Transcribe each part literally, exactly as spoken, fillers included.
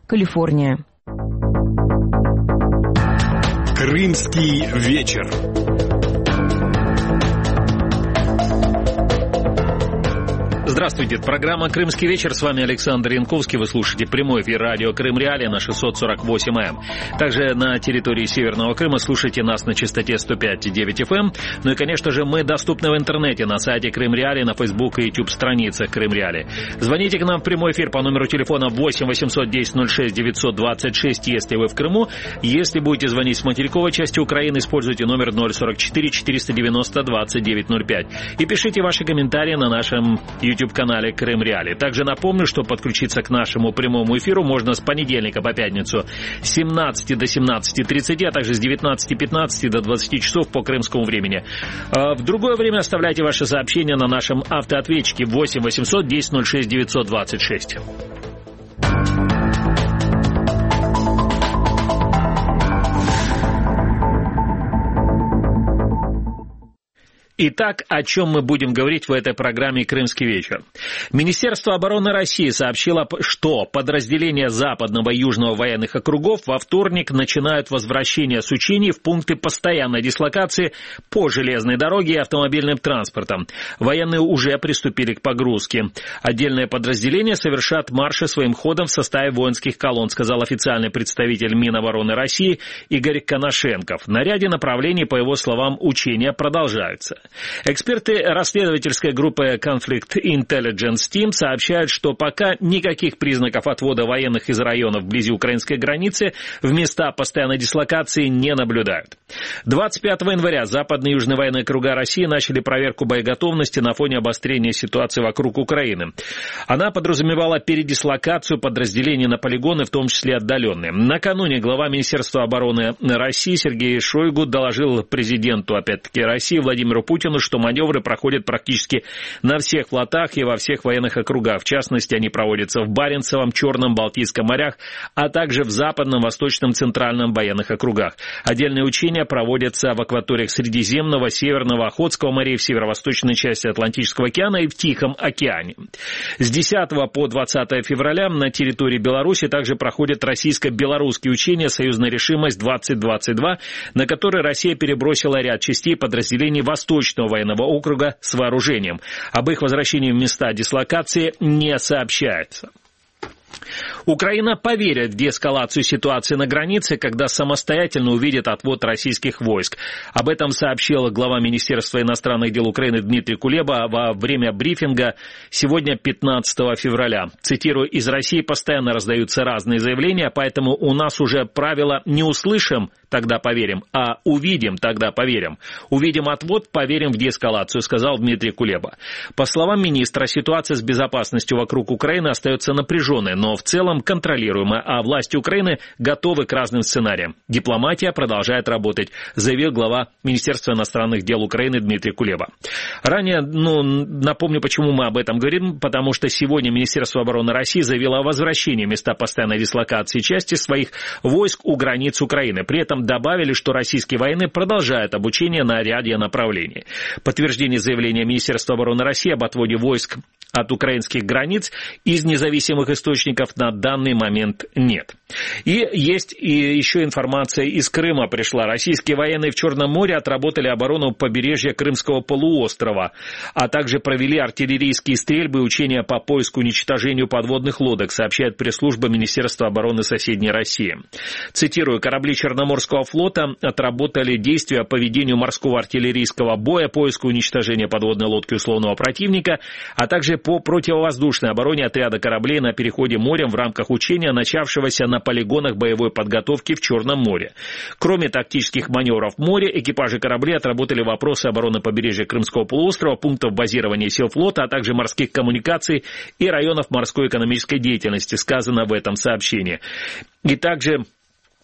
Калифорния. Крымский вечер. Здравствуйте, программа «Крымский вечер». С вами Александр Янковский. Вы слушаете прямой эфир радио Крым Реалии на шестьсот сорок восемь эм. Также на территории Северного Крыма слушайте нас на частоте сто пять и девять эф эм. Ну и, конечно же, мы доступны в интернете на сайте Крым Реалии, на Facebook и YouTube страницах Крым Реалии. Звоните к нам в прямой эфир по номеру телефона восемь восемьсот десять ноль шесть девятьсот двадцать шесть, если вы в Крыму. Если будете звонить с материковой части Украины, используйте номер ноль сорок четыре четыреста девяносто двадцать девять ноль пять. И пишите ваши комментарии на нашем YouTube канале Крым Реалии. Также напомню, что подключиться к нашему прямому эфиру можно с понедельника по пятницу с семнадцати до семнадцати тридцати, а также с девятнадцати пятнадцати до двадцати часов по крымскому времени. В другое время оставляйте ваши сообщения на нашем автоответчике восемь восемьсот десять ноль шесть девятьсот двадцать шесть. Итак, о чем мы будем говорить в этой программе «Крымский вечер». Министерство обороны России сообщило, что подразделения Западного и Южного военных округов во вторник начинают возвращение с учений в пункты постоянной дислокации по железной дороге и автомобильным транспортом. Военные уже приступили к погрузке. Отдельные подразделения совершат марши своим ходом в составе воинских колонн, сказал официальный представитель Минобороны России Игорь Коношенков. На ряде направлений, по его словам, учения продолжаются. Эксперты расследовательской группы Conflict Intelligence Team сообщают, что пока никаких признаков отвода военных из районов вблизи украинской границы в места постоянной дислокации не наблюдают. двадцать пятого января Западные и Южные военные округа России начали проверку боеготовности на фоне обострения ситуации вокруг Украины. Она подразумевала передислокацию подразделений на полигоны, в том числе отдаленные. Накануне глава Министерства обороны России Сергей Шойгу доложил президенту, опять-таки, России Владимиру Путину, что маневры проходят практически на всех флотах и во всех военных округах. В частности, они проводятся в Баренцевом, Черном, Балтийском морях, а также в Западном, Восточном, Центральном военных округах. Отдельные учения проводятся в акваториях Средиземного, Северного, Охотского морей, в северо-восточной части Атлантического океана и в Тихом океане. С десятого по двадцатое февраля на территории Беларуси также проходят российско-белорусские учения «Союзная решимость двадцать двадцать два», на которые Россия перебросила ряд частей подразделений Восточного военного округа с вооружением. Об их возвращении в места дислокации не сообщается. Украина поверит в деэскалацию ситуации на границе, когда самостоятельно увидит отвод российских войск. Об этом сообщил глава Министерства иностранных дел Украины Дмитрий Кулеба во время брифинга сегодня, пятнадцатого февраля. Цитирую: «Из России постоянно раздаются разные заявления, поэтому у нас уже правило «не услышим, тогда поверим», а «увидим, тогда поверим». Увидим отвод, поверим в деэскалацию», сказал Дмитрий Кулеба. По словам министра, ситуация с безопасностью вокруг Украины остается напряженной, но в целом контролируемая, а власти Украины готовы к разным сценариям. Дипломатия продолжает работать, заявил глава Министерства иностранных дел Украины Дмитрий Кулеба. Ранее, ну, напомню, почему мы об этом говорим, потому что сегодня Министерство обороны России заявило о возвращении в места постоянной дислокации части своих войск у границ Украины. При этом добавили, что российские военные продолжают обучение на ряде направлений. Подтверждение заявления Министерства обороны России об отводе войск от украинских границ из независимых источников на данный момент нет. И есть и еще информация из Крыма пришла. Российские военные в Черном море отработали оборону побережья Крымского полуострова, а также провели артиллерийские стрельбы и учения по поиску и уничтожению подводных лодок, сообщает пресс-служба Министерства обороны соседней России. Цитирую: «Корабли Черноморского флота отработали действия по ведению морского артиллерийского боя, поиску и уничтожению подводной лодки условного противника, а также по противовоздушной обороне отряда кораблей на переходе морем в рамках учения, начавшегося на полигонах боевой подготовки в Черном море. Кроме тактических маневров в море, экипажи кораблей отработали вопросы обороны побережья Крымского полуострова, пунктов базирования сил флота, а также морских коммуникаций и районов морской экономической деятельности», сказано в этом сообщении. И также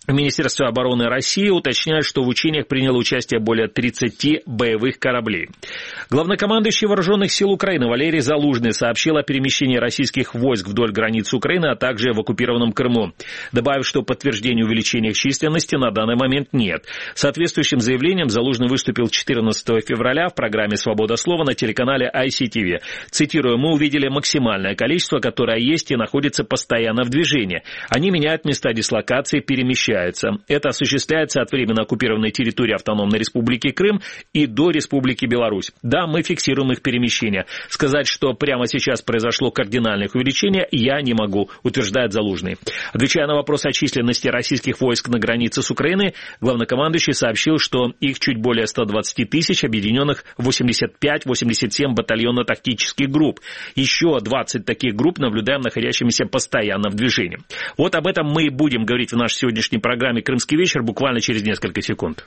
В Министерстве обороны России уточняют, что в учениях приняло участие более тридцати боевых кораблей. Главнокомандующий Вооруженных сил Украины Валерий Залужный сообщил о перемещении российских войск вдоль границ Украины, а также в оккупированном Крыму, добавив, что подтверждения увеличения их численности на данный момент нет. Соответствующим заявлением Залужный выступил четырнадцатого февраля в программе «Свобода слова» на телеканале ай си ти ви. Цитирую: «Мы увидели максимальное количество, которое есть и находится постоянно в движении. Они меняют места дислокации, перемещаются. Это осуществляется от временно оккупированной территории Автономной Республики Крым и до Республики Беларусь. Да, мы фиксируем их перемещение. Сказать, что прямо сейчас произошло кардинальное их увеличение, я не могу», утверждает Залужный. Отвечая на вопрос о численности российских войск на границе с Украиной, главнокомандующий сообщил, что их чуть более ста двадцати тысяч, объединенных в восемьдесят пять — восемьдесят семь батальонно-тактических групп. Еще двадцать таких групп наблюдаем находящимися постоянно в движении. Вот об этом мы и будем говорить в нашей сегодняшней программе «Крымский вечер» буквально через несколько секунд.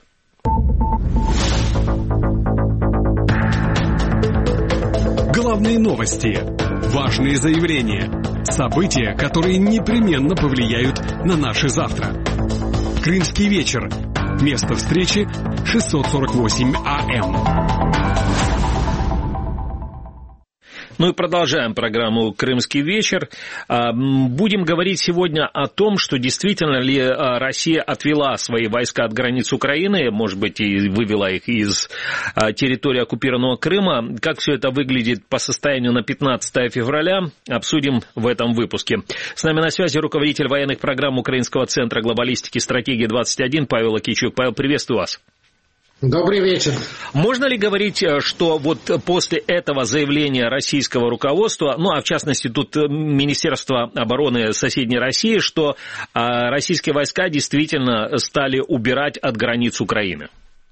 Главные новости, важные заявления, события, которые непременно повлияют на наше завтра. «Крымский вечер». Место встречи шестьсот сорок восемь а эм. Ну и продолжаем программу «Крымский вечер». Будем говорить сегодня о том, что действительно ли Россия отвела свои войска от границ Украины, может быть, и вывела их из территории оккупированного Крыма. Как все это выглядит по состоянию на пятнадцатое февраля, обсудим в этом выпуске. С нами на связи руководитель военных программ Украинского центра глобалистики «Стратегия двадцать один» Павел Акичук. Павел, приветствую вас. Добрый вечер. Можно ли говорить, что вот после этого заявления российского руководства, ну, а в частности тут Министерство обороны соседней России, что а, российские войска действительно стали убирать от границ Украины?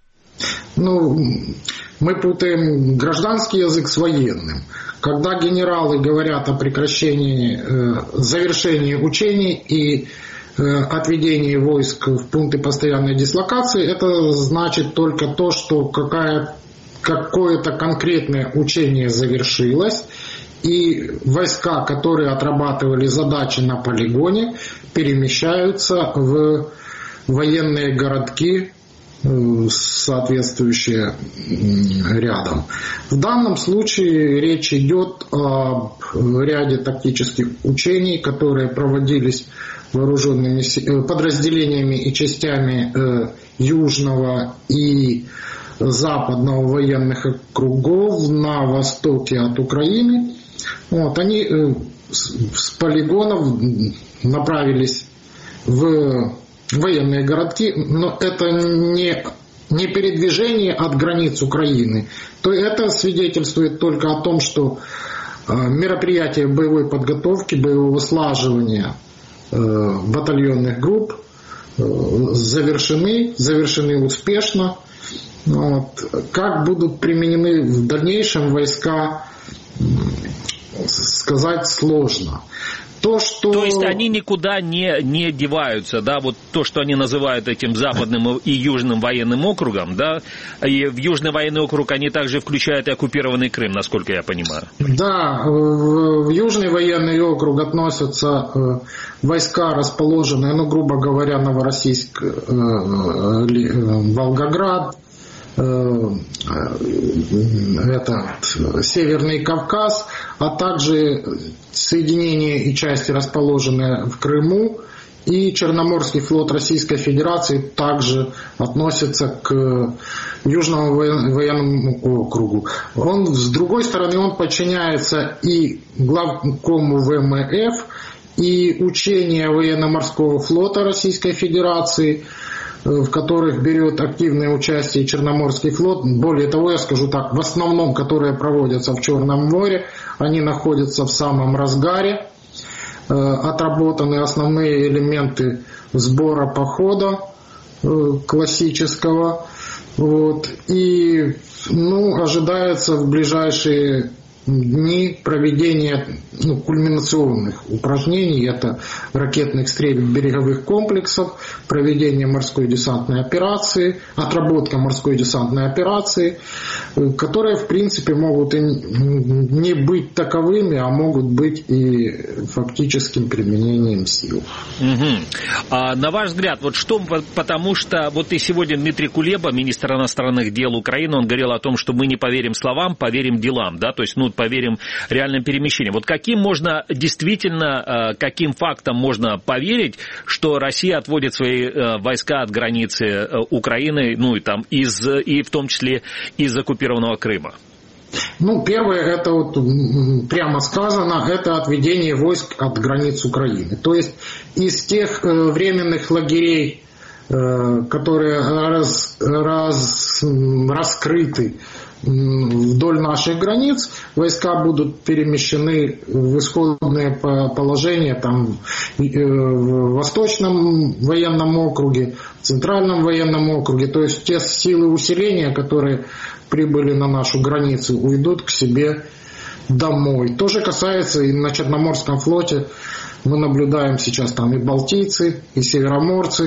Ну, мы путаем гражданский язык с военным. Когда генералы говорят о прекращении, э, завершении учений и отведение войск в пункты постоянной дислокации, это значит только то, что какая, какое-то конкретное учение завершилось, и войска, которые отрабатывали задачи на полигоне, перемещаются в военные городки, соответствующие рядом. В данном случае речь идет о ряде тактических учений, которые проводились вооруженными подразделениями и частями южного и западного военных округов на востоке от Украины. Вот, они с полигонов направились в военные городки, но это не, не передвижение от границ Украины. То это свидетельствует только о том, что мероприятия боевой подготовки, боевого слаживания батальонных групп завершены, завершены успешно. Вот. Как будут применены в дальнейшем войска, сказать сложно. То, что... То есть они никуда не, не деваются, да, вот то, что они называют этим западным и южным военным округом, да, и в южный военный округ они также включают и оккупированный Крым, насколько я понимаю. Да, в южный военный округ относятся войска, расположенные, ну, грубо говоря, Новороссийск, Волгоград, это Северный Кавказ, а также соединения и части, расположенные в Крыму, и Черноморский флот Российской Федерации также относится к Южному военному округу. Он, с другой стороны, он подчиняется и главкому ВМФ, и учения военно-морского флота Российской Федерации, в которых берет активное участие Черноморский флот. Более того, я скажу так, в основном, которые проводятся в Черном море, они находятся в самом разгаре. Отработаны основные элементы сбора похода классического. Вот. И ну, ожидается в ближайшие дни проведения ну, кульминационных упражнений. Это ракетных стрельб береговых комплексов, проведение морской десантной операции, отработка морской десантной операции, которые, в принципе, могут и не быть таковыми, а могут быть и фактическим применением сил. Угу. А, на ваш взгляд, вот что, потому что вот и сегодня Дмитрий Кулеба, министр иностранных дел Украины, он говорил о том, что мы не поверим словам, поверим делам, да, то есть, ну, поверим реальным перемещениям. Вот каким можно действительно, каким фактам можно поверить, что Россия отводит свои войска от границы Украины, ну, и там, из, и в том числе из оккупированного Крыма? Ну, первое, это вот прямо сказано, это отведение войск от границ Украины. То есть из тех э, временных лагерей, э, которые раз, раз, раскрыты вдоль наших границ, войска будут перемещены в исходное положение там, в Восточном военном округе, в Центральном военном округе. То есть те силы усиления, которые прибыли на нашу границу, уйдут к себе домой. То же касается и на Черноморском флоте. Мы наблюдаем сейчас там и балтийцы, и североморцы.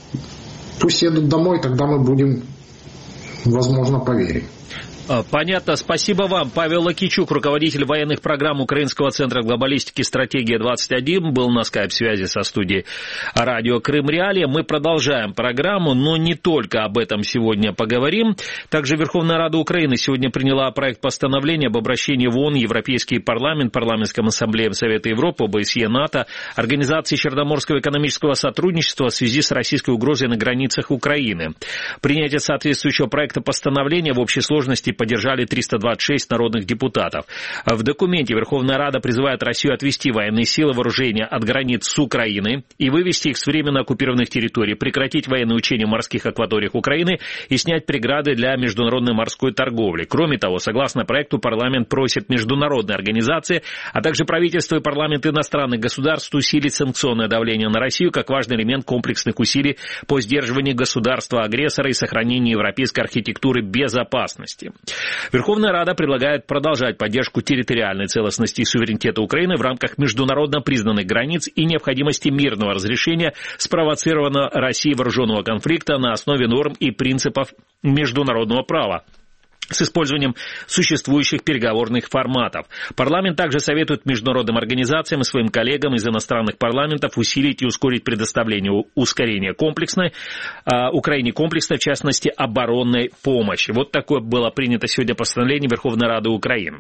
Пусть едут домой, тогда мы будем, возможно, поверить. Понятно. Спасибо вам. Павел Лакичук, руководитель военных программ Украинского центра глобалистики «Стратегия двадцать один», был на скайп-связи со студией радио Крым Реалия. Мы продолжаем программу, но не только об этом сегодня поговорим. Также Верховная Рада Украины сегодня приняла проект постановления об обращении в ООН, Европейский парламент, Парламентском ассамблеем Совета Европы, ОБСЕ, НАТО, Организации Черноморского экономического сотрудничества в связи с российской угрозой на границах Украины. Принятие соответствующего проекта постановления в общей сложности поддержали триста двадцать шесть народных депутатов. В документе Верховная Рада призывает Россию отвести военные силы вооружения от границ с Украины и вывести их с временно оккупированных территорий, прекратить военные учения в морских акваториях Украины и снять преграды для международной морской торговли. Кроме того, согласно проекту, парламент просит международные организации, а также правительство и парламенты иностранных государств усилить санкционное давление на Россию как важный элемент комплексных усилий по сдерживанию государства-агрессора и сохранению европейской архитектуры безопасности. Верховная Рада предлагает продолжать поддержку территориальной целостности и суверенитета Украины в рамках международно признанных границ и необходимости мирного разрешения спровоцированного Россией вооруженного конфликта на основе норм и принципов международного права с использованием существующих переговорных форматов. Парламент также советует международным организациям и своим коллегам из иностранных парламентов усилить и ускорить предоставление ускорения комплексной, э, Украине комплексной, в частности, оборонной помощи. Вот такое было принято сегодня постановление Верховной Рады Украины.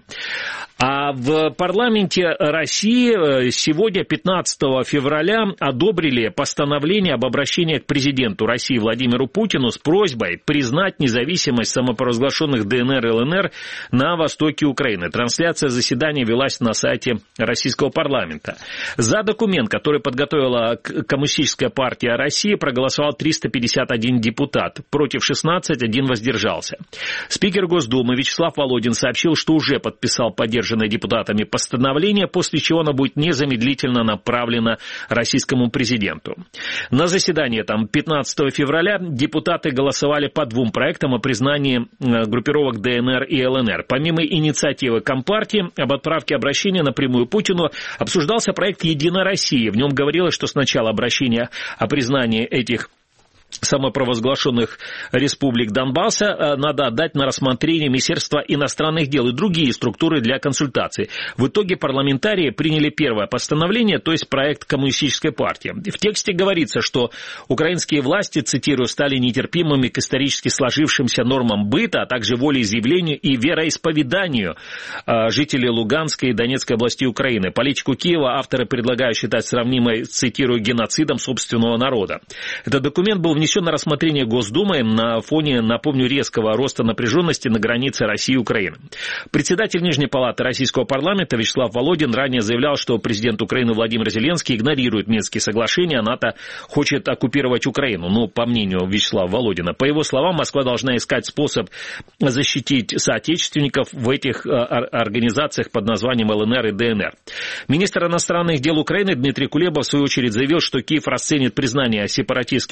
А в парламенте России сегодня, пятнадцатого февраля, одобрили постановление об обращении к президенту России Владимиру Путину с просьбой признать независимость самопровозглашенных ДНР и ЛНР на востоке Украины. Трансляция заседания велась на сайте российского парламента. За документ, который подготовила Коммунистическая партия России, проголосовал триста пятьдесят один депутат, против шестнадцать, один воздержался. Спикер Госдумы Вячеслав Володин сообщил, что уже подписал поддержанное депутатами постановление, после чего оно будет незамедлительно направлено российскому президенту. На заседании там пятнадцатого февраля депутаты голосовали по двум проектам о признании группировок ДНР и ЛНР. Помимо инициативы Компартии об отправке обращения напрямую Путину, обсуждался проект «Единая Россия». В нем говорилось, что сначала обращение о признании этих самопровозглашенных республик Донбасса надо отдать на рассмотрение Министерства иностранных дел и другие структуры для консультаций. В итоге парламентарии приняли первое постановление, то есть проект Коммунистической партии. В тексте говорится, что украинские власти, цитирую, стали нетерпимыми к исторически сложившимся нормам быта, а также волеизъявлению и вероисповеданию жителей Луганской и Донецкой областей Украины. Политику Киева авторы предлагают считать сравнимой, цитирую, геноцидом собственного народа. Этот документ был внесен на рассмотрение Госдумы на фоне, напомню, резкого роста напряженности на границе России и Украины. Председатель Нижней палаты российского парламента Вячеслав Володин ранее заявлял, что президент Украины Владимир Зеленский игнорирует Минские соглашения, а НАТО хочет оккупировать Украину. Ну, по мнению Вячеслава Володина. По его словам, Москва должна искать способ защитить соотечественников в этих организациях под названием ЛНР и ДНР. Министр иностранных дел Украины Дмитрий Кулеба в свою очередь заявил, что Киев расценит признание сепаратистских вот этих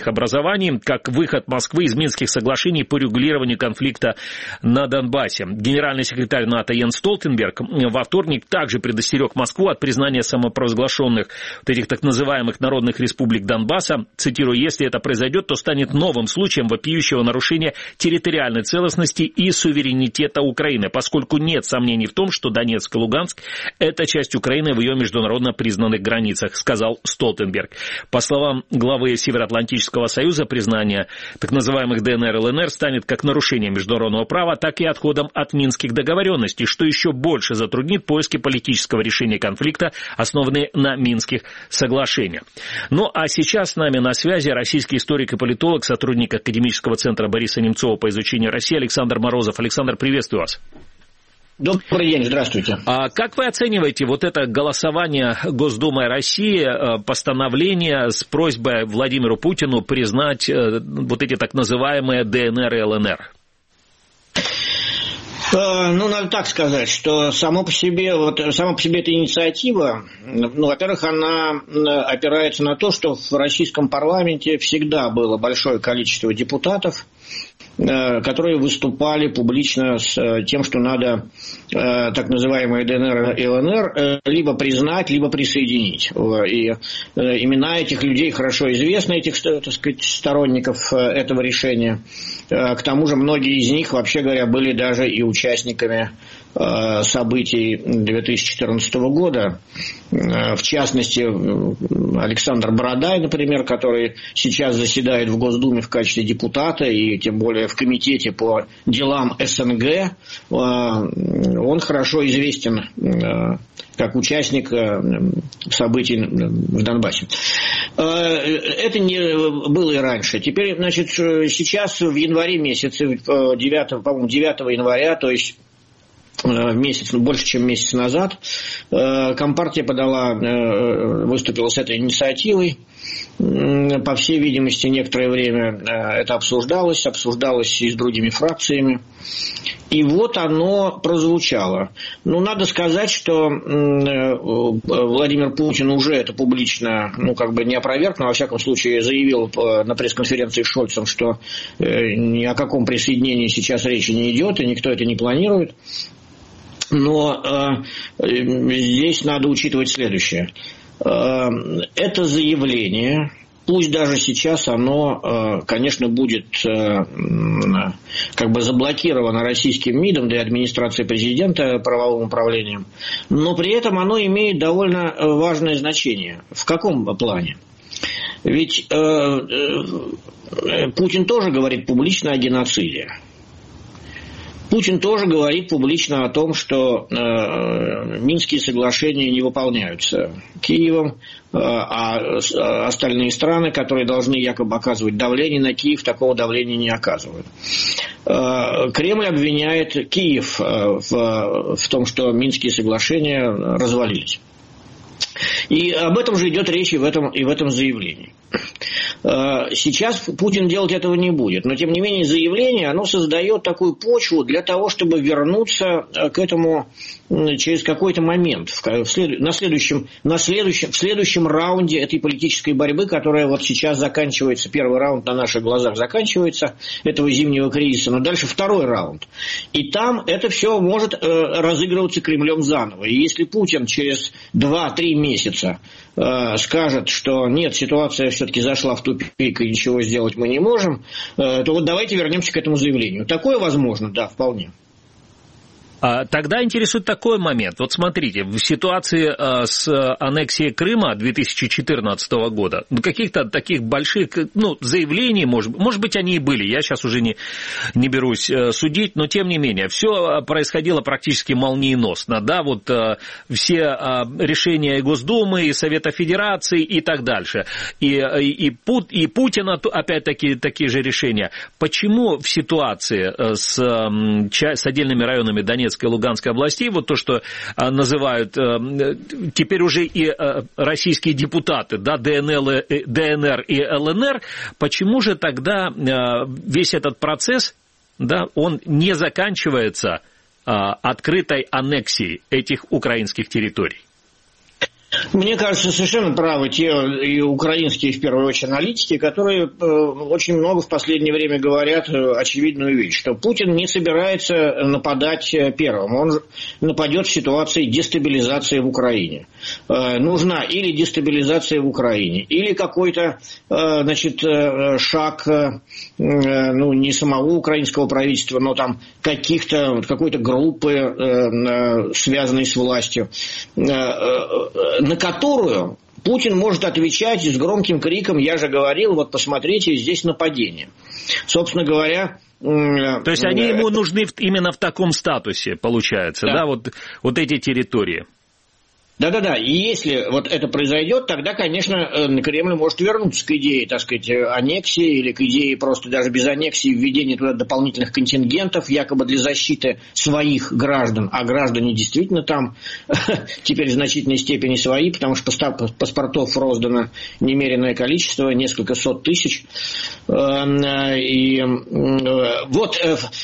образований, как выход Москвы из Минских соглашений по регулированию конфликта на Донбассе. Генеральный секретарь НАТО Йенс Столтенберг во вторник также предостерег Москву от признания самопровозглашенных вот этих так называемых народных республик Донбасса. Цитирую: «Если это произойдет, то станет новым случаем вопиющего нарушения территориальной целостности и суверенитета Украины, поскольку нет сомнений в том, что Донецк и Луганск – это часть Украины в ее международно признанных границах», сказал Столтенберг. По словам главы Североатлантического союза, признание так называемых ДНР и ЛНР станет как нарушением международного права, так и отходом от минских договоренностей, что еще больше затруднит поиски политического решения конфликта, основанные на Минских соглашениях. Ну а сейчас с нами на связи российский историк и политолог, сотрудник Академического центра Бориса Немцова по изучению России Александр Морозов. Александр, приветствую вас. Добрый день, здравствуйте. А как вы оцениваете вот это голосование Госдумы России, постановление с просьбой Владимиру Путину признать вот эти так называемые ДНР и ЛНР? Ну, надо так сказать, что само по себе, вот, сама по себе эта инициатива, ну, во-первых, она опирается на то, что в российском парламенте всегда было большое количество депутатов, которые выступали публично с тем, что надо так называемые ДНР и ЛНР либо признать, либо присоединить. И имена этих людей хорошо известны, этих, так сказать, сторонников этого решения. К тому же многие из них, вообще говоря, были даже и участниками событий две тысячи четырнадцатого года. В частности, Александр Бородай, например, который сейчас заседает в Госдуме в качестве депутата и тем более в комитете по делам СНГ, он хорошо известен как участник событий в Донбассе. Это не было и раньше. Теперь, значит, сейчас в январе месяце, девятого, по-моему, девятого января, то есть месяц, больше, чем месяц назад, Компартия подала, выступила с этой инициативой. По всей видимости, некоторое время это обсуждалось, обсуждалось и с другими фракциями. И вот оно прозвучало. Ну, надо сказать, что Владимир Путин уже это публично, ну, как бы не опроверг, но, во всяком случае, заявил на пресс-конференции с Шольцем, что ни о каком присоединении сейчас речи не идет, и никто это не планирует. Но э, здесь надо учитывать следующее. Э, это заявление, пусть даже сейчас оно, э, конечно, будет э, как бы заблокировано российским МИДом, да и администрацией президента, правовым управлением, но при этом оно имеет довольно важное значение. В каком плане? Ведь э, э, Путин тоже говорит публично о геноциде. Путин тоже говорит публично о том, что э, Минские соглашения не выполняются Киевом, э, а остальные страны, которые должны якобы оказывать давление на Киев, такого давления не оказывают. Э, Кремль обвиняет Киев э, в, в том, что Минские соглашения развалились. И об этом же идет речь и в этом, и в этом заявлении. Сейчас Путин делать этого не будет, но тем не менее заявление, оно создает такую почву для того, чтобы вернуться к этому через какой-то момент, в след... на следующем, на следующем, в следующем раунде этой политической борьбы, которая вот сейчас заканчивается, первый раунд на наших глазах заканчивается, этого зимнего кризиса, но дальше второй раунд. И там это все может э, разыгрываться Кремлем заново. И если Путин через два-три месяца э, скажет, что нет, ситуация все-таки зашла в тупик и ничего сделать мы не можем, э, то вот давайте вернемся к этому заявлению. Такое возможно, да, вполне. Тогда интересует такой момент. Вот смотрите, в ситуации с аннексией Крыма две тысячи четырнадцатого года, каких-то таких больших, ну, заявлений, может, может быть, они и были, я сейчас уже не, не берусь судить, но тем не менее, все происходило практически молниеносно, да, вот все решения и Госдумы, и Совета Федерации и так дальше, и, и, и Путина, опять-таки, такие же решения. Почему в ситуации с, с отдельными районами Донецка и Луганской областей, вот то, что а, называют а, теперь уже и а, российские депутаты, да, ДНЛ, ДНР и ЛНР, почему же тогда а, весь этот процесс, да, он не заканчивается а, открытой аннексией этих украинских территорий? Мне кажется, совершенно правы те и украинские, в первую очередь, аналитики, которые э, очень много в последнее время говорят э, очевидную вещь, что Путин не собирается нападать первым. Он нападет в ситуации дестабилизации в Украине. Э, нужна или дестабилизация в Украине, или какой-то э, значит, э, шаг э, ну, не самого украинского правительства, но там каких-то, какой-то группы, э, э, связанной с властью, э, э, на которую Путин может отвечать с громким криком: «Я же говорил, вот посмотрите, здесь нападение». Собственно говоря... То есть они ему нужны именно в таком статусе, получается, да, да вот, вот эти территории? Да-да-да, и если вот это произойдет, тогда, конечно, Кремль может вернуться к идее, так сказать, аннексии или к идее просто даже без аннексии введения туда дополнительных контингентов, якобы для защиты своих граждан, а граждане действительно там теперь в значительной степени свои, потому что паспортов роздано немеренное количество, несколько сот тысяч. И вот,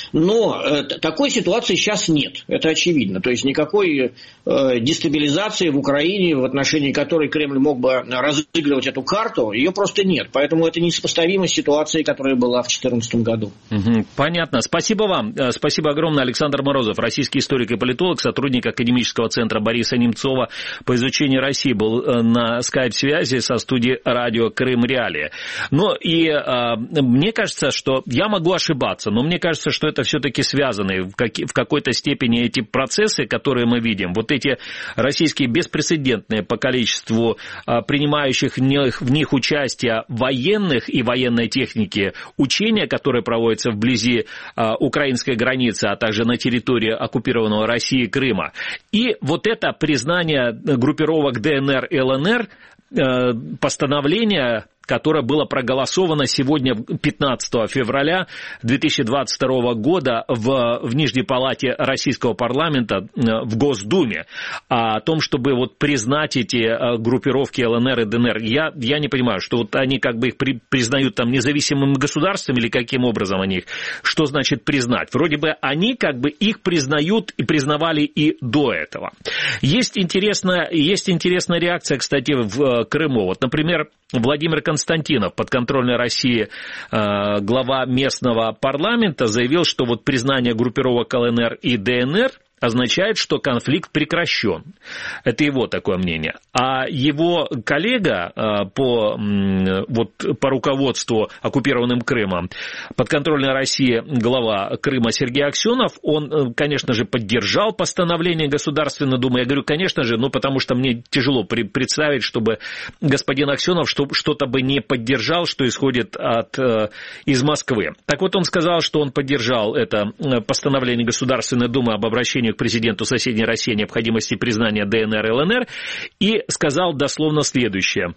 но такой ситуации сейчас нет, это очевидно, то есть никакой дестабилизации в Украине, в отношении которой Кремль мог бы разыгрывать эту карту, ее просто нет. Поэтому это несопоставимо с ситуацией, которая была в две тысячи четырнадцатом году. Угу, понятно. Спасибо вам. Спасибо огромное. Александр Морозов, российский историк и политолог, сотрудник академического центра Бориса Немцова по изучению России, был на скайп-связи со студией радио Крым Реалии. Но и а, мне кажется, что я могу ошибаться, но мне кажется, что это все-таки связаны в, как, в какой-то степени эти процессы, которые мы видим. Вот эти российские беспрецедентные по количеству а, принимающих в них, в них участие военных и военной техники учения, которые проводятся вблизи а, украинской границы, а также на территории оккупированного Россией Крыма. И вот это признание группировок ДНР и ЛНР, а, постановление, которое было проголосовано сегодня, пятнадцатого февраля две тысячи двадцать второго года в, в Нижней палате российского парламента в Госдуме, о том, чтобы вот признать эти группировки ЛНР и ДНР. Я, я не понимаю, что вот они как бы их при, признают там независимым государством или каким образом они их, что значит признать? Вроде бы они как бы их признают и признавали и до этого. Есть интересная, есть интересная реакция, кстати, в Крыму. Вот, например, Владимир Константинов, подконтрольной России э, глава местного парламента, заявил, что вот признание группировок ЛНР и ДНР означает, что конфликт прекращен. Это его такое мнение. А его коллега э, по, э, вот, по руководству оккупированным Крымом, подконтрольной России глава Крыма Сергей Аксенов, он, э, конечно же, поддержал постановление Государственной Думы. Я говорю, конечно же, ну, потому что мне тяжело при, представить, чтобы господин Аксенов что, что-то бы не поддержал, что исходит от, э, из Москвы. Так вот, он сказал, что он поддержал это постановление Государственной Думы об обращении к президенту соседней России о необходимости признания ДНР и ЛНР и сказал дословно следующее.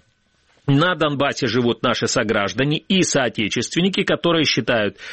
На Донбассе живут наши сограждане и соотечественники, которые считают э,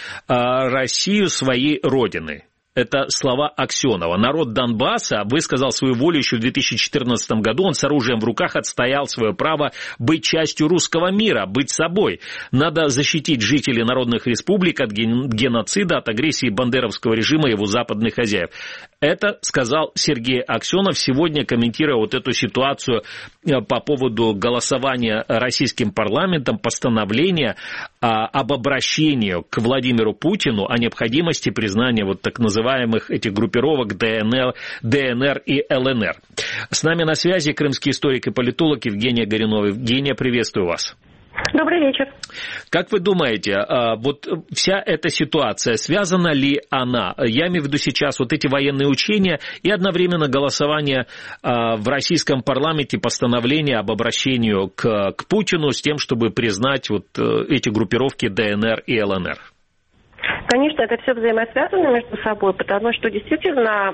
Россию своей родиной. Это слова Аксенова. Народ Донбасса высказал свою волю еще в две тысячи четырнадцатом году. Он с оружием в руках отстоял свое право быть частью русского мира, быть собой. Надо защитить жителей народных республик от геноцида, от агрессии бандеровского режима и его западных хозяев. Это сказал Сергей Аксенов сегодня, комментируя вот эту ситуацию по поводу голосования российским парламентом, постановления об обращении к Владимиру Путину о необходимости признания вот так называемых этих группировок ДНР, ДНР и ЛНР. С нами на связи крымский историк и политолог Евгения Горюнова. Евгения, приветствую вас. Добрый вечер. Как вы думаете, вот вся эта ситуация, связана ли она, я имею в виду сейчас вот эти военные учения и одновременно голосование в российском парламенте постановления об обращении к, к Путину с тем, чтобы признать вот эти группировки ДНР и ЛНР? Конечно, это все взаимосвязано между собой, потому что действительно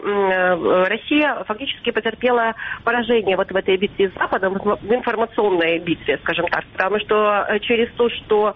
Россия фактически потерпела поражение вот в этой битве с Западом, в информационной битве, скажем так, потому что через то, что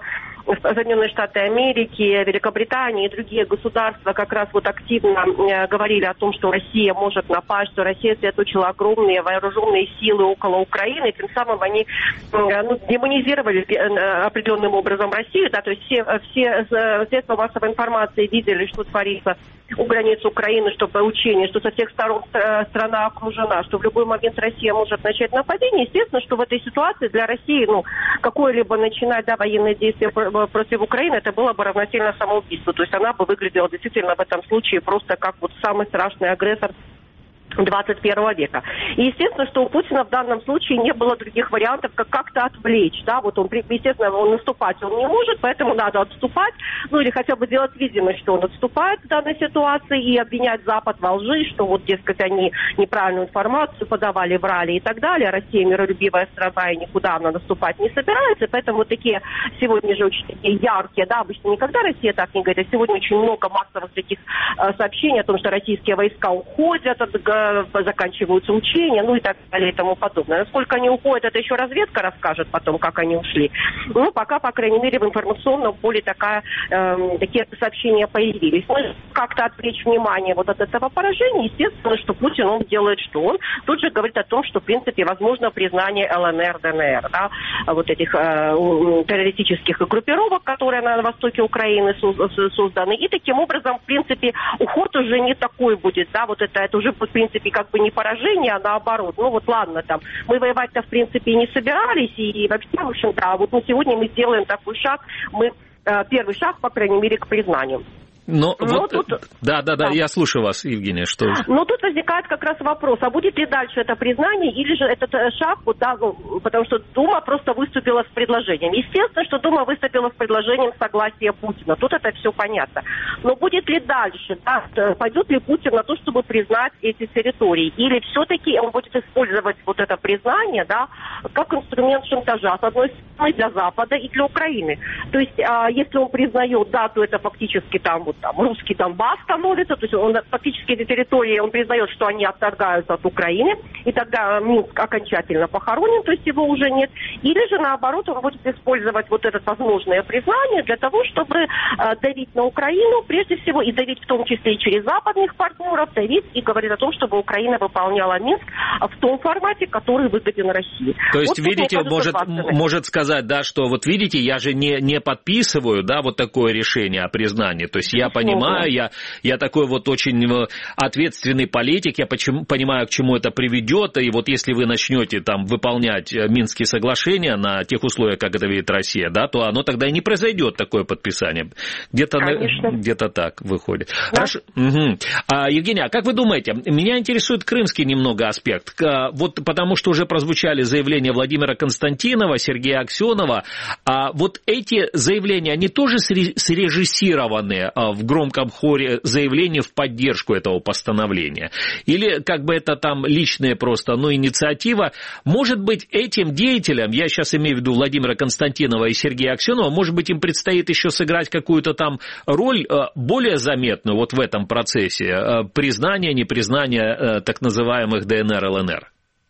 Соединенные Штаты Америки, Великобритания и другие государства как раз вот активно говорили о том, что Россия может напасть, что Россия сосредоточила огромные вооруженные силы около Украины, тем самым они ну, демонизировали определенным образом Россию, да, то есть все, все средства массовой информации видели, что творится у границ Украины, что по учению, что со всех сторон страна окружена, что в любой момент Россия может начать нападение. Естественно, что в этой ситуации для России, ну, какое-либо начинать, да, военные действия против Украины, это было бы равносильно самоубийству. То есть она бы выглядела действительно в этом случае просто как вот самый страшный агрессор двадцать первого века. И естественно, что у Путина в данном случае не было других вариантов, как как-то отвлечь, да, вот он, естественно, он наступать он не может, поэтому надо отступать, ну или хотя бы делать видимость, что он отступает в данной ситуации и обвинять Запад во лжи, что вот, дескать, они неправильную информацию подавали, врали и так далее, Россия миролюбивая страна и никуда она наступать не собирается, поэтому вот такие сегодня же очень такие яркие, да, обычно никогда Россия так не говорит, а сегодня очень много массовых таких э, сообщений о том, что российские войска уходят от заканчиваются учения, ну и так далее и тому подобное. Насколько они уходят, это еще разведка расскажет потом, как они ушли. Ну, пока, по крайней мере, в информационном поле такая, э, такие сообщения появились. Ну, как-то отвлечь внимание вот от этого поражения, естественно, что Путин, он делает что? Он тут же говорит о том, что, в принципе, возможно признание ЛНР, ДНР, да, вот этих э, террористических группировок, которые на востоке Украины созданы. И таким образом, в принципе, уход уже не такой будет, да, вот это, это уже, в принципе, как бы не поражение, а наоборот. Ну вот ладно, там, мы воевать-то в принципе не собирались, и, и вообще, в общем-то, а вот ну, сегодня мы сделаем такой шаг, мы э, первый шаг, по крайней мере, к признанию. Но, Но вот, тут... да, да, да, да, я слушаю вас, Евгения, что... Но тут возникает как раз вопрос, а будет ли дальше это признание, или же этот шаг, вот, да, ну, потому что Дума просто выступила с предложением. Естественно, что Дума выступила с предложением согласия Путина, тут это все понятно. Но будет ли дальше, да, пойдет ли Путин на то, чтобы признать эти территории, или все-таки он будет использовать вот это признание, да, как инструмент шантажа, с одной стороны, для Запада и для Украины. То есть, а, если он признает, да, то это фактически там вот там русский Донбасс становится, то есть он фактически эти территории, он признает, что они отторгаются от Украины, и тогда Минск окончательно похоронен, то есть его уже нет. Или же наоборот, он будет использовать вот это возможное признание для того, чтобы э, давить на Украину, прежде всего, и давить в том числе и через западных партнеров, давить и говорить о том, чтобы Украина выполняла Минск в том формате, который выгоден России. То есть, вот, видите, кажется, может, может сказать, да, что вот видите, я же не, не подписываю, да, вот такое решение о признании, то есть я понимаю, я, я такой вот очень ответственный политик, я почему, понимаю, к чему это приведет, и вот если вы начнете там выполнять Минские соглашения на тех условиях, как это видит Россия, да, то оно тогда и не произойдет, такое подписание. Где-то, где-то так выходит. Да. Хорошо. Угу. А, Евгения, а как вы думаете, меня интересует крымский немного аспект, вот потому что уже прозвучали заявления Владимира Константинова, Сергея Аксенова, а вот эти заявления, они тоже срежиссированы в громком хоре заявлений в поддержку этого постановления? Или как бы это там личная просто, ну, инициатива? Может быть, этим деятелям, я сейчас имею в виду Владимира Константинова и Сергея Аксенова, может быть, им предстоит еще сыграть какую-то там роль более заметную вот в этом процессе признания, непризнания так называемых ДНР, ЛНР?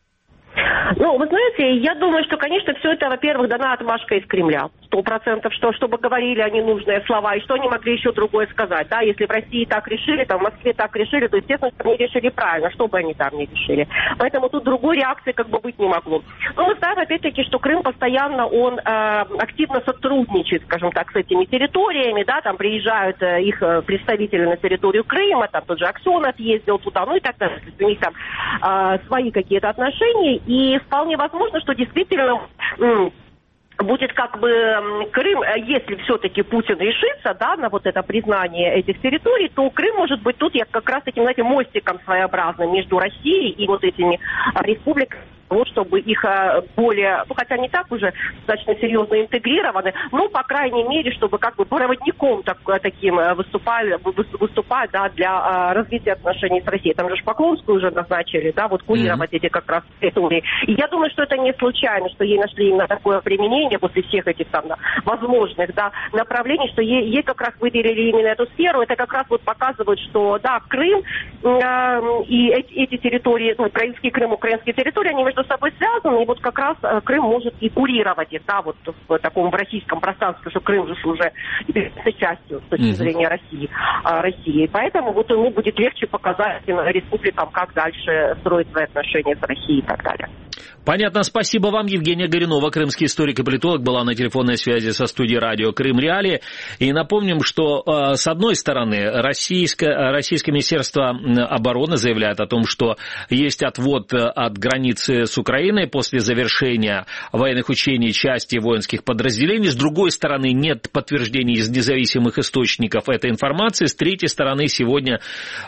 Ну, вы знаете, я думаю, что, конечно, все это, во-первых, дана отмашка из Кремля. Сто процентов, что, чтобы говорили они нужные слова, и что они могли еще другое сказать, да, если в России так решили, там, в Москве так решили, то, естественно, что они решили правильно, что бы они там не решили. Поэтому тут другой реакции как бы быть не могло. Но мы знаем, опять-таки, что Крым постоянно, он э, активно сотрудничает, скажем так, с этими территориями, да, там приезжают э, их представители на территорию Крыма, там тот же Аксенов ездил туда, ну и так далее. То есть у них там э, свои какие-то отношения, и вполне возможно, что действительно м- будет как бы Крым, если все-таки Путин решится, да, на вот это признание этих территорий, то Крым может быть тут я как раз таким, знаете, мостиком своеобразным между Россией и вот этими республиками, вот, чтобы их более, ну, хотя не так уже достаточно серьезно интегрированы, но, по крайней мере, чтобы как бы проводником так, таким выступали, выступать, да, для развития отношений с Россией. Там же Шпаковскую уже назначили, да, вот курировать mm-hmm. эти как раз территории. И я думаю, что это не случайно, что ей нашли именно такое применение после всех этих там, да, возможных, да, направлений, что ей, ей как раз выделили именно эту сферу. Это как раз вот показывает, что, да, Крым э, и эти, эти территории, ну, украинский Крым, украинские территории, они между собой связаны, и вот как раз Крым может и курировать их, да, вот в таком в российском пространстве, что Крым же уже является частью с точки зрения России, России. Поэтому вот ему будет легче показать республикам, как дальше строить свои отношения с Россией и так далее. Понятно. Спасибо вам. Евгения Горюнова, крымский историк и политолог, была на телефонной связи со студией радио «Крым Реалии». И напомним, что, с одной стороны, российское, российское Министерство обороны заявляет о том, что есть отвод от границы с Украиной после завершения военных учений части воинских подразделений. С другой стороны, нет подтверждений из независимых источников этой информации. С третьей стороны, сегодня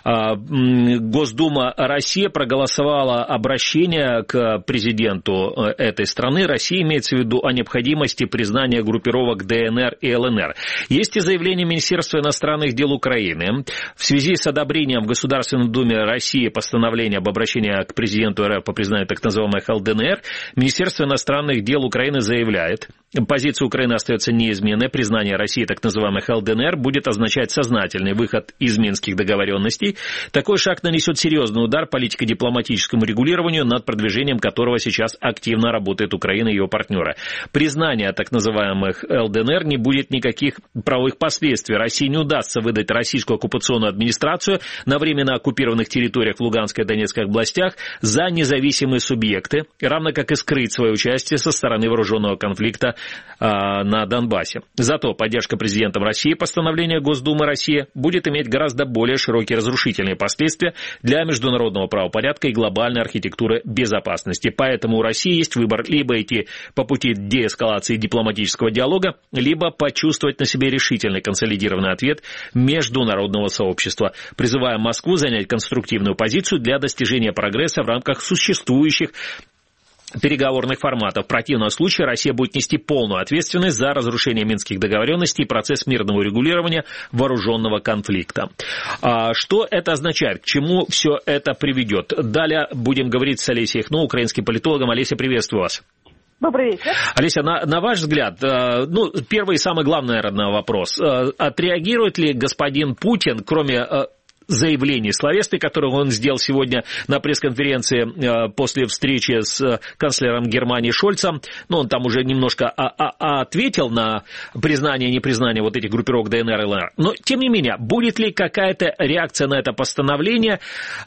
Госдума России проголосовала обращение к президенту этой страны, России, имеется в виду, о необходимости признания группировок ДНР и ЛНР. Есть и заявление Министерства иностранных дел Украины. В связи с одобрением в Государственной Думе России постановления об обращении к президенту РФ по признанию так называемых ЛДНР, Министерство иностранных дел Украины заявляет, позиция Украины остается неизменной. Признание России так называемых ЛДНР будет означать сознательный выход из минских договоренностей. Такой шаг нанесет серьезный удар политико-дипломатическому регулированию, над продвижением которого сейчас активно работает Украина и ее партнеры. Признание так называемых ЛДНР не будет никаких правовых последствий. России не удастся выдать российскую оккупационную администрацию на временно оккупированных территориях в Луганской и Донецкой областях за независимые субъекты, равно как и скрыть свое участие со стороны вооруженного конфликта э, на Донбассе. Зато поддержка президентом России постановления Госдумы России будет иметь гораздо более широкие разрушительные последствия для международного правопорядка и глобальной архитектуры безопасности. Поэтому у России есть выбор: либо идти по пути деэскалации дипломатического диалога, либо почувствовать на себе решительный консолидированный ответ международного сообщества. Призываем Москву занять конструктивную позицию для достижения прогресса в рамках существующих переговорных форматов. В противном случае Россия будет нести полную ответственность за разрушение минских договоренностей и процесс мирного урегулирования вооруженного конфликта. А что это означает? К чему все это приведет? Далее будем говорить с Олесей Ихно, украинским политологом. Олеся, приветствую вас. Добрый вечер. Олеся, на, на ваш взгляд, ну, первый и самый главный, наверное, вопрос. Отреагирует ли господин Путин, кроме заявлений словесных, которые он сделал сегодня на пресс-конференции после встречи с канцлером Германии Шольцем, ну, он там уже немножко ответил на признание и непризнание вот этих группировок ДНР и ЛНР, но, тем не менее, будет ли какая-то реакция на это постановление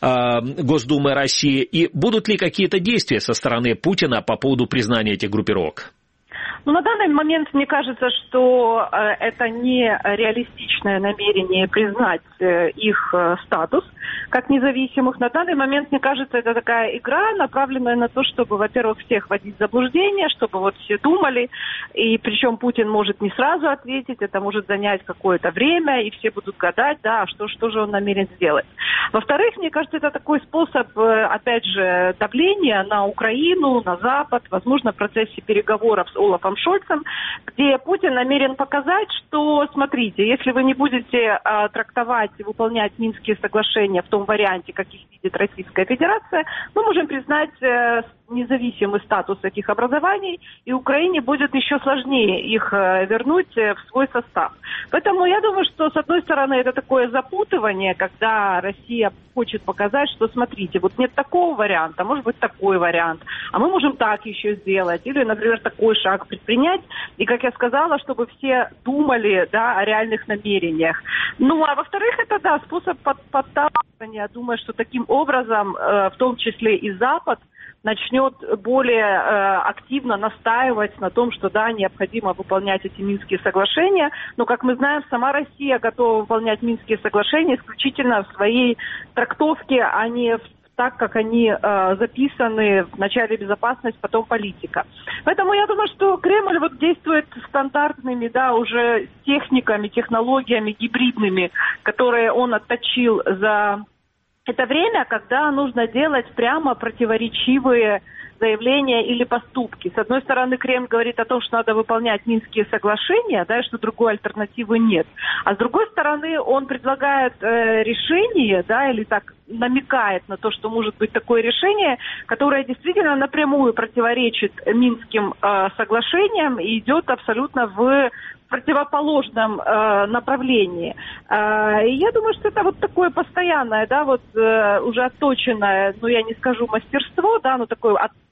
Госдумы России, и будут ли какие-то действия со стороны Путина по поводу признания этих группировок? Ну, на данный момент мне кажется, что э, это не реалистичное намерение признать э, их э, статус как независимых. На данный момент, мне кажется, это такая игра, направленная на то, чтобы, во-первых, всех вводить в заблуждение, чтобы вот все думали, и причем Путин может не сразу ответить, это может занять какое-то время, и все будут гадать, да, что, что же он намерен сделать. Во-вторых, мне кажется, это такой способ, э, опять же, давления на Украину, на Запад, возможно, в процессе переговоров с Олафом Шольцем, где Путин намерен показать, что, смотрите, если вы не будете а, трактовать и выполнять Минские соглашения в том варианте, как их видит Российская Федерация, мы можем признать э, независимый статус этих образований, и Украине будет еще сложнее их э, вернуть э, в свой состав. Поэтому я думаю, что, с одной стороны, это такое запутывание, когда Россия хочет показать, что, смотрите, вот нет такого варианта, может быть, такой вариант, а мы можем так еще сделать, или, например, такой шаг предпринять, и, как я сказала, чтобы все думали, да, о реальных намерениях. Ну, а во-вторых, это, да, способ под, подталкивания. Думаю, что таким образом, э, в том числе и Запад, начнет более э, активно настаивать на том, что, да, необходимо выполнять эти Минские соглашения. Но, как мы знаем, сама Россия готова выполнять Минские соглашения исключительно в своей трактовке, а не в так, как они э, записаны в начале безопасность, потом политика. Поэтому я думаю, что Кремль вот действует стандартными, да, уже техниками, технологиями гибридными, которые он отточил за это время, когда нужно делать прямо противоречивые заявления или поступки. С одной стороны, Кремль говорит о том, что надо выполнять Минские соглашения, да, и что другой альтернативы нет. А с другой стороны, он предлагает э, решение, да, или так намекает на то, что может быть такое решение, которое действительно напрямую противоречит Минским э, соглашениям и идет абсолютно в противоположном э, направлении. Э, и я думаю, что это вот такое постоянное, да, вот э, уже отточенное, ну, я не скажу мастерство, да, но такое от,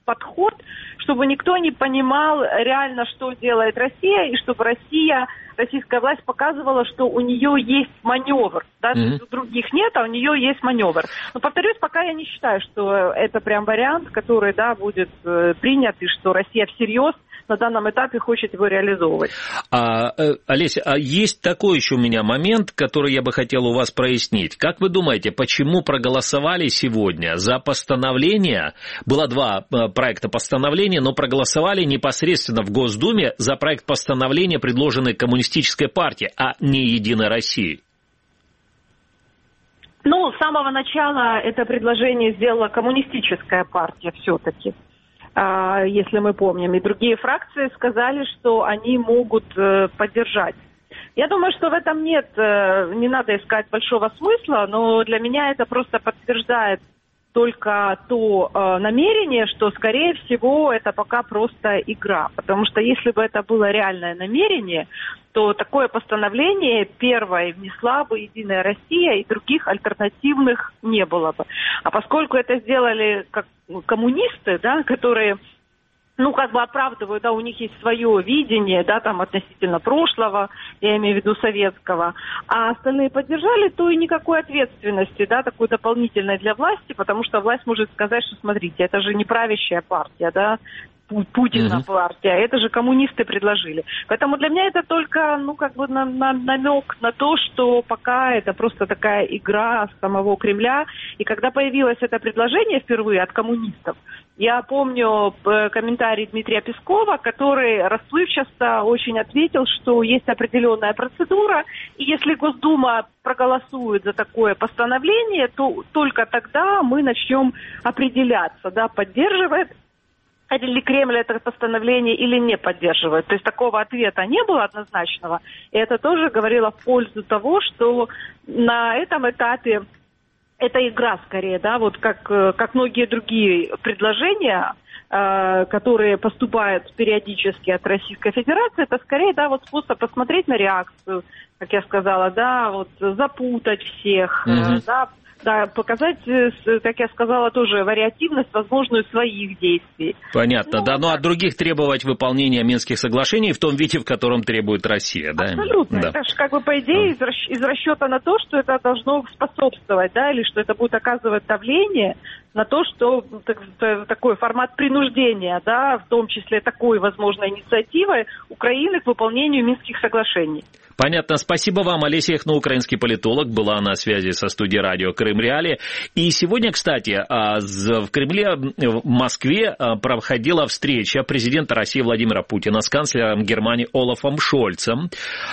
подход, чтобы никто не понимал реально, что делает Россия, и чтобы Россия, российская власть показывала, что у нее есть маневр. Да? Mm-hmm. У других нет, а у нее есть маневр. Но, повторюсь, пока я не считаю, что это прям вариант, который, да, будет э, принят, и что Россия всерьез на данном этапе хочет его реализовывать. А, Олеся, а есть такой еще у меня момент, который я бы хотел у вас прояснить. Как вы думаете, почему проголосовали сегодня за постановление? Было два проекта постановления, но проголосовали непосредственно в Госдуме за проект постановления, предложенный Коммунистической партией, а не Единой Россией? Ну, с самого начала это предложение сделала Коммунистическая партия все-таки, если мы помним. И другие фракции сказали, что они могут поддержать. Я думаю, что в этом нет, не надо искать большого смысла, но для меня это просто подтверждает только то э, намерение, что, скорее всего, это пока просто игра. Потому что если бы это было реальное намерение, то такое постановление первое внесла бы Единая Россия, и других альтернативных не было бы. А поскольку это сделали как коммунисты, да, которые... ну, как бы оправдывают, да, у них есть свое видение, да, там, относительно прошлого, я имею в виду советского, а остальные поддержали, то и никакой ответственности, да, такой дополнительной для власти, потому что власть может сказать, что, смотрите, это же не правящая партия, да, Путина uh-huh. партия, это же коммунисты предложили. Поэтому для меня это только, ну, как бы на, на, намек на то, что пока это просто такая игра самого Кремля. И когда появилось это предложение впервые от коммунистов, я помню комментарий Дмитрия Пескова, который расплывчато очень ответил, что есть определенная процедура, и если Госдума проголосует за такое постановление, то только тогда мы начнем определяться, да, поддерживает ли Кремль это постановление или не поддерживает. То есть такого ответа не было однозначного. И это тоже говорило в пользу того, что на этом этапе это игра скорее, да, вот как, как многие другие предложения, э, которые поступают периодически от Российской Федерации, это скорее, да, вот способ посмотреть на реакцию, как я сказала, да, вот запутать всех, mm-hmm. э, да, Да, показать, как я сказала, тоже вариативность, возможную своих действий. Понятно, ну, да. Ну, так. от других требовать выполнения Минских соглашений в том виде, в котором требует Россия, да? Абсолютно. Да. Это же, как бы, по идее, из, расч... из расчета на то, что это должно способствовать, да, или что это будет оказывать давление на то, что так, такой формат принуждения, да, в том числе такой возможной инициативой Украины к выполнению Минских соглашений. Понятно. Спасибо вам. Олеся Яхно, украинский политолог, была на связи со студией радио Крым Реалии. И сегодня, кстати, в Кремле, в Москве проходила встреча президента России Владимира Путина с канцлером Германии Олафом Шольцем.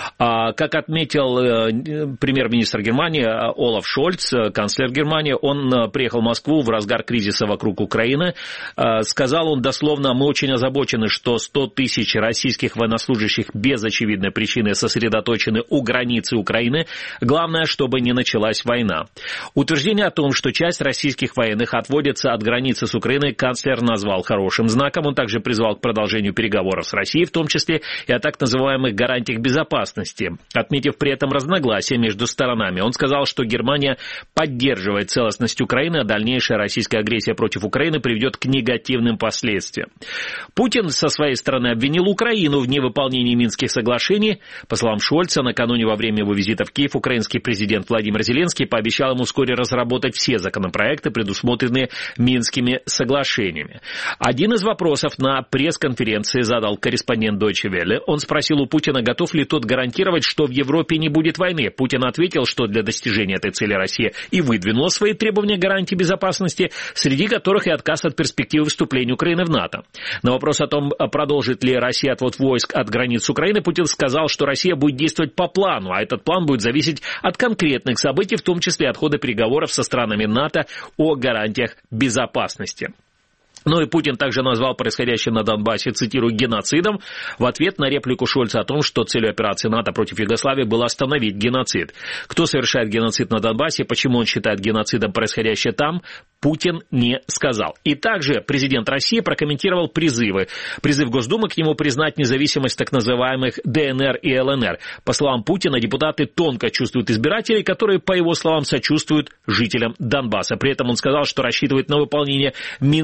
Как отметил премьер-министр Германии Олаф Шольц, канцлер Германии, он приехал в Москву в разгар кризиса вокруг Украины. Сказал он дословно: мы очень озабочены, что сто тысяч российских военнослужащих без очевидной причины сосредоточены у границы Украины. Главное, чтобы не началась война. Утверждение о том, что часть российских военных отводится от границы с Украиной, канцлер назвал хорошим знаком. Он также призвал к продолжению переговоров с Россией, в том числе и о так называемых гарантиях безопасности, отметив при этом разногласия между сторонами. Он сказал, что Германия поддерживает целостность Украины, а дальнейшая российская агрессия против Украины приведет к негативным последствиям. Путин со своей стороны обвинил Украину в невыполнении Минских соглашений. По словам Шольца, накануне во время его визита в Киев украинский президент Владимир Зеленский пообещал ему вскоре разработать все законопроекты, предусмотренные Минскими соглашениями. Один из вопросов на пресс-конференции задал корреспондент Deutsche Welle. Он спросил у Путина, готов ли тот гарантировать, что в Европе не будет войны. Путин ответил, что для достижения этой цели Россия и выдвинула свои требования гарантий безопасности, среди которых и отказ от перспективы вступления Украины в НАТО. На вопрос о том, продолжит ли Россия отвод войск от границ Украины, Путин сказал, что Россия будет действовать по плану, а этот план будет зависеть от конкретных событий, в том числе от хода переговоров со странами НАТО о гарантиях безопасности. Ну и Путин также назвал происходящее на Донбассе, цитирую, геноцидом, в ответ на реплику Шольца о том, что целью операции НАТО против Югославии было остановить геноцид. Кто совершает геноцид на Донбассе, почему он считает геноцидом происходящее там, Путин не сказал. И также президент России прокомментировал призывы. Призыв Госдумы к нему признать независимость так называемых ДНР и ЛНР. По словам Путина, депутаты тонко чувствуют избирателей, которые, по его словам, сочувствуют жителям Донбасса. При этом он сказал, что рассчитывает на выполнение Минских соглашений.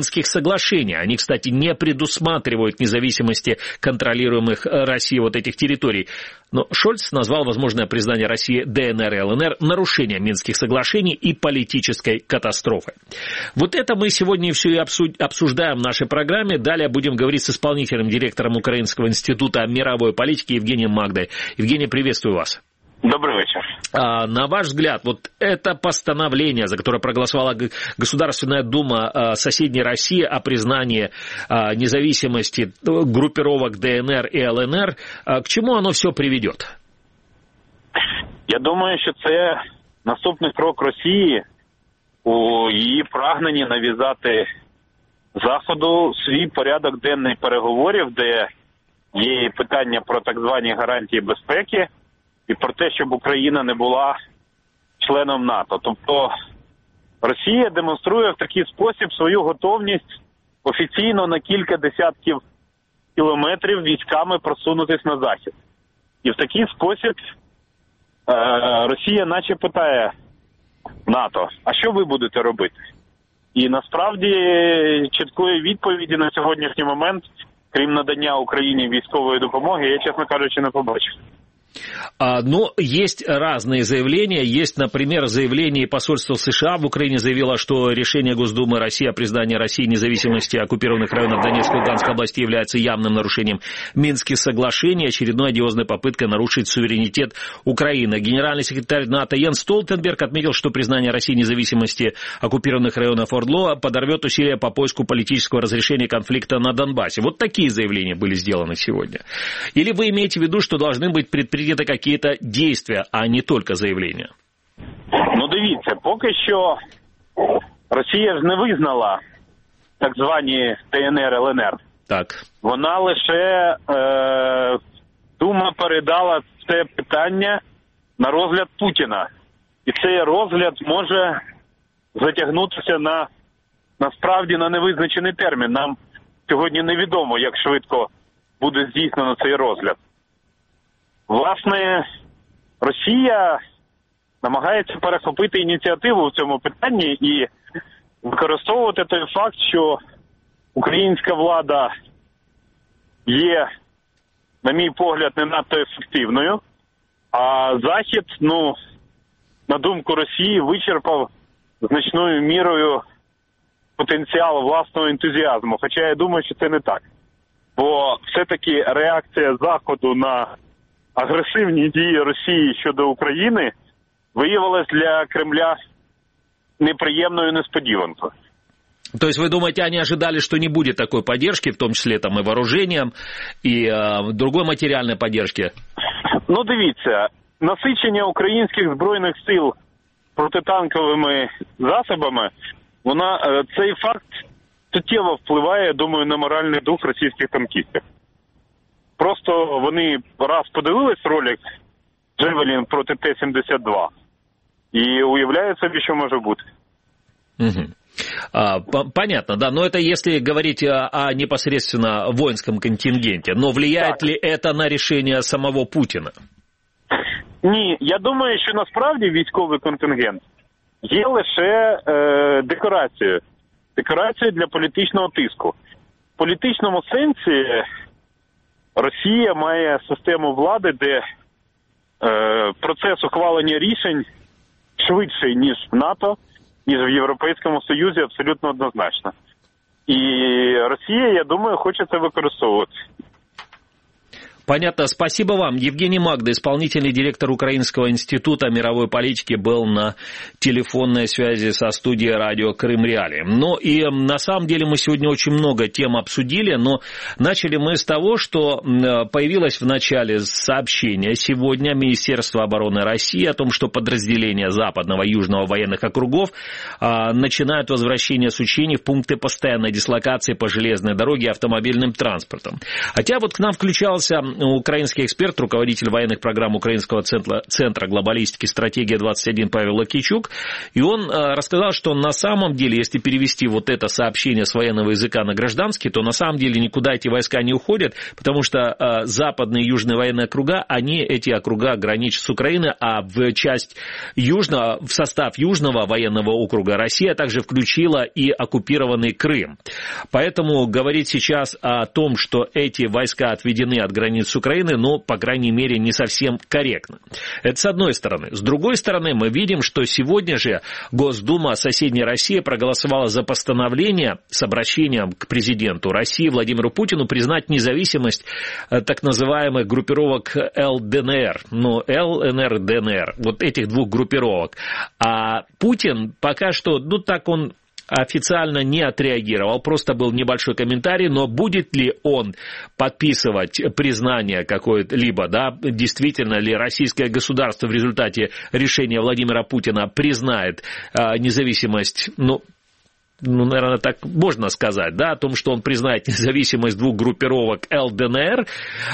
соглашения. Они, кстати, не предусматривают независимости контролируемых Россией вот этих территорий. Но Шольц назвал возможное признание России ДНР и ЛНР нарушением Минских соглашений и политической катастрофой. Вот это мы сегодня все и обсуждаем в нашей программе. Далее будем говорить с исполнительным директором Украинского института мировой политики Евгением Магдой. Евгений, приветствую вас. Добрый вечер. А, на ваш взгляд, вот это постановление, за которое проголосовала Государственная Дума соседней России о признании а, независимости группировок ДНР і ЛНР, а, к чому воно все приведет? Я думаю, що це наступний крок Росії у її прагненні нав'язати Заходу свій порядок денний переговорів, де є питання про так звані гарантії безпеки, і про те, щоб Україна не була членом НАТО. Тобто Росія демонструє в такий спосіб свою готовність офіційно на кілька десятків кілометрів військами просунутись на захід. І в такий спосіб е- Росія наче питає НАТО, а що ви будете робити? І насправді чіткої відповіді на сьогоднішній момент, крім надання Україні військової допомоги, я, чесно кажучи, не побачив. Но есть разные заявления. Есть, например, заявление посольства США в Украине заявило, что решение Госдумы России о признании России независимости оккупированных районов Донецкой и Луганской области является явным нарушением Минских соглашений, очередной одиозной попыткой нарушить суверенитет Украины. Генеральный секретарь НАТО Йенс Столтенберг отметил, что признание России независимости оккупированных районов ОРДЛО подорвет усилия по поиску политического разрешения конфликта на Донбассе. Вот такие заявления были сделаны сегодня. Или вы имеете в виду, что должны быть предприняты это какие-то действия, а не только заявления? Ну, дивіться, поки що Росія ж не визнала так звані ДНР, ЛНР. Так. Вона лише, е, Дума передала це питання на розгляд Путіна. І цей розгляд може затягнутися на, насправді, на невизначений термін. Нам сьогодні невідомо, як швидко буде здійснено цей розгляд. Власне, Росія намагається перехопити ініціативу в цьому питанні і використовувати той факт, що українська влада є, на мій погляд, не надто ефективною, а Захід, ну, на думку Росії, вичерпав значною мірою потенціал власного ентузіазму. Хоча я думаю, що це не так. Бо все-таки реакція Заходу на агрессивные дії Росії щодо України виявилась для Кремля неприємною несподіванкою. То есть вы думаете, они ожидали, что не будет такой поддержки, в том числе там и вооружением, и э, другой материальной поддержки? Ну, дивіться, насичення українських збройних сил протитанковими засобами, вона, цей факт суттєво впливає, я думаю, на моральний дух російських танкістів. Просто вони раз подивились ролик «Джевелін» проти Т сімдесят два і уявляють собі, що може бути. Угу. А, понятно, да, но это если говорить о, о непосредственно воинском контингенте. Но влияет так ли это на решение самого Путіна? Ні, я думаю, що насправді військовий контингент є лише е, декорацією. Декорацією для політичного тиску. В політичному сенсі Росія має систему влади, де е, процес ухвалення рішень швидший, ніж в НАТО, ніж в Європейському Союзі, абсолютно однозначно. І Росія, я думаю, хоче це використовувати. Понятно. Спасибо вам. Евгений Магда, исполнительный директор Украинского института мировой политики, был на телефонной связи со студией радио Крым Реалии. Ну и на самом деле мы сегодня очень много тем обсудили, но начали мы с того, что появилось в начале сообщение сегодня Министерства обороны России о том, что подразделения Западного и Южного военных округов а, начинают возвращение с учений в пункты постоянной дислокации по железной дороге и автомобильным транспортом. Хотя вот к нам включался украинский эксперт, руководитель военных программ Украинского центра, центра глобалистики «Стратегия двадцать один» Павел Лакичук, и он рассказал, что на самом деле, если перевести вот это сообщение с военного языка на гражданский, то на самом деле никуда эти войска не уходят, потому что западные и южные военные округа, они, эти округа граничат с Украиной, а в часть южного, в состав южного военного округа Россия также включила и оккупированный Крым. Поэтому говорить сейчас о том, что эти войска отведены от границ с Украины, ну, по крайней мере, не совсем корректно. Это с одной стороны. С другой стороны, мы видим, что сегодня же Госдума соседней России проголосовала за постановление с обращением к президенту России Владимиру Путину признать независимость так называемых группировок эл дэ эн эр, ну, эл эн эр, дэ эн эр, вот этих двух группировок. А Путин пока что, ну, так он официально не отреагировал, просто был небольшой комментарий, но будет ли он подписывать признание какое-либо, да, действительно ли российское государство в результате решения Владимира Путина признает а, независимость, ну, ну, наверное, так можно сказать, да, о том, что он признает независимость двух группировок эл дэ эн эр,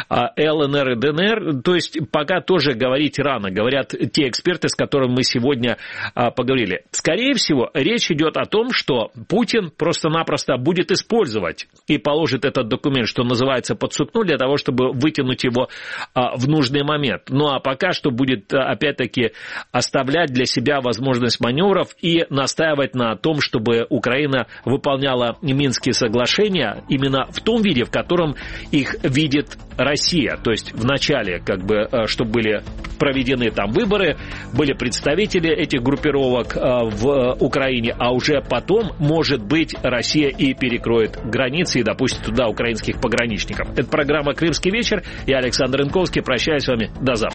эл эн эр и дэ эн эр, то есть пока тоже говорить рано, говорят те эксперты, с которыми мы сегодня а, поговорили. Скорее всего, речь идет о том, что Путин просто-напросто будет использовать и положит этот документ, что называется, под сукно, для того, чтобы вытянуть его а, в нужный момент. Ну, а пока что будет, опять-таки, оставлять для себя возможность маневров и настаивать на том, чтобы Украина Украина выполняла Минские соглашения именно в том виде, в котором их видит Россия. То есть вначале, как бы, чтобы были проведены там выборы, были представители этих группировок в Украине, а уже потом, может быть, Россия и перекроет границы и допустит туда украинских пограничников. Это программа «Крымский вечер». Я Александр Янковский. Прощаюсь с вами. До завтра.